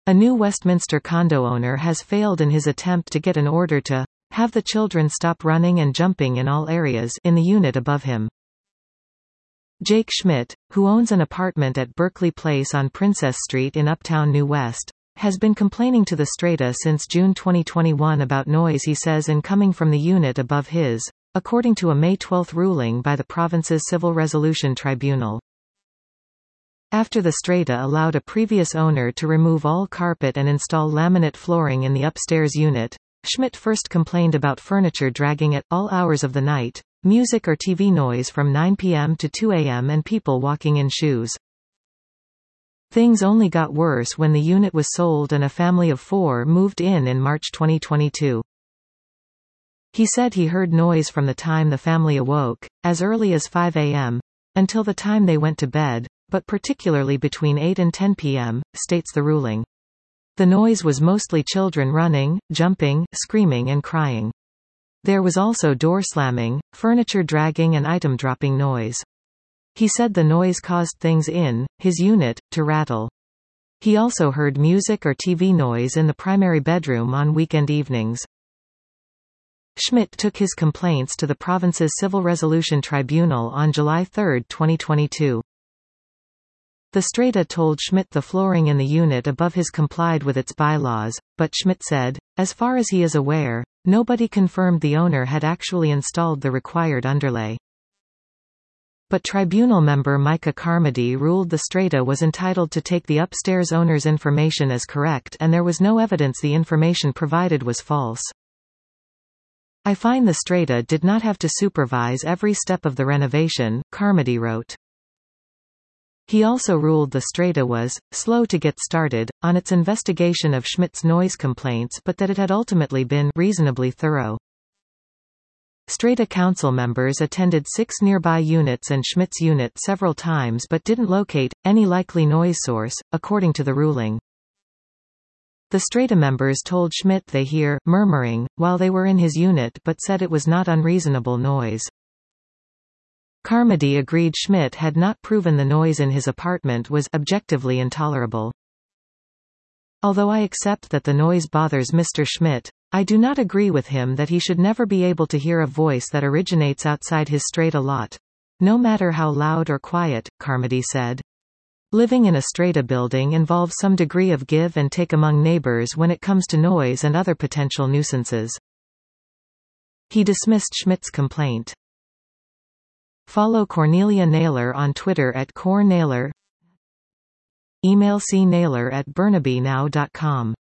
A new Westminster condo owner has failed in his attempt to get an order to have the children stop running and jumping in all areas in the unit above him. Jake Schmidt, who owns an apartment at Berkeley Place on Princess Street in Uptown New West, has been complaining to the Strata since June 2021 about noise he says incoming from the unit above his, according to a May 12 ruling by the province's Civil Resolution Tribunal. After the Strata allowed a previous owner to remove all carpet and install laminate flooring in the upstairs unit, Schmidt first complained about furniture dragging at all hours of the night, music or TV noise from 9 p.m. to 2 a.m. and people walking in shoes. Things only got worse when the unit was sold and a family of 4 moved in March 2022. He said he heard noise from the time the family awoke, as early as 5 a.m., until the time they went to bed, but particularly between 8 and 10 p.m., states the ruling. The noise was mostly children running, jumping, screaming and crying. There was also door slamming, furniture dragging and item dropping noise. He said the noise caused things in his unit to rattle. He also heard music or TV noise in the primary bedroom on weekend evenings. Schmidt took his complaints to the province's Civil Resolution Tribunal on July 3, 2022. The Strata told Schmidt the flooring in the unit above his complied with its bylaws, but Schmidt said, as far as he is aware, nobody confirmed the owner had actually installed the required underlay. But tribunal member Micah Carmody ruled the Strata was entitled to take the upstairs owner's information as correct and there was no evidence the information provided was false. I find the Strata did not have to supervise every step of the renovation, Carmody wrote. He also ruled the Strata was slow to get started on its investigation of Schmidt's noise complaints but that it had ultimately been reasonably thorough. Strata council members attended 6 nearby units and Schmidt's unit several times but didn't locate any likely noise source, according to the ruling. The Strata members told Schmidt they hear murmuring while they were in his unit but said it was not unreasonable noise. Carmody agreed Schmidt had not proven the noise in his apartment was objectively intolerable. Although I accept that the noise bothers Mr. Schmidt, I do not agree with him that he should never be able to hear a voice that originates outside his Strata lot. No matter how loud or quiet, Carmody said. Living in a Strata building involves some degree of give and take among neighbors when it comes to noise and other potential nuisances. He dismissed Schmidt's complaint. Follow Cornelia Naylor on Twitter @CorNaylor. Email cnaylor@burnabynow.com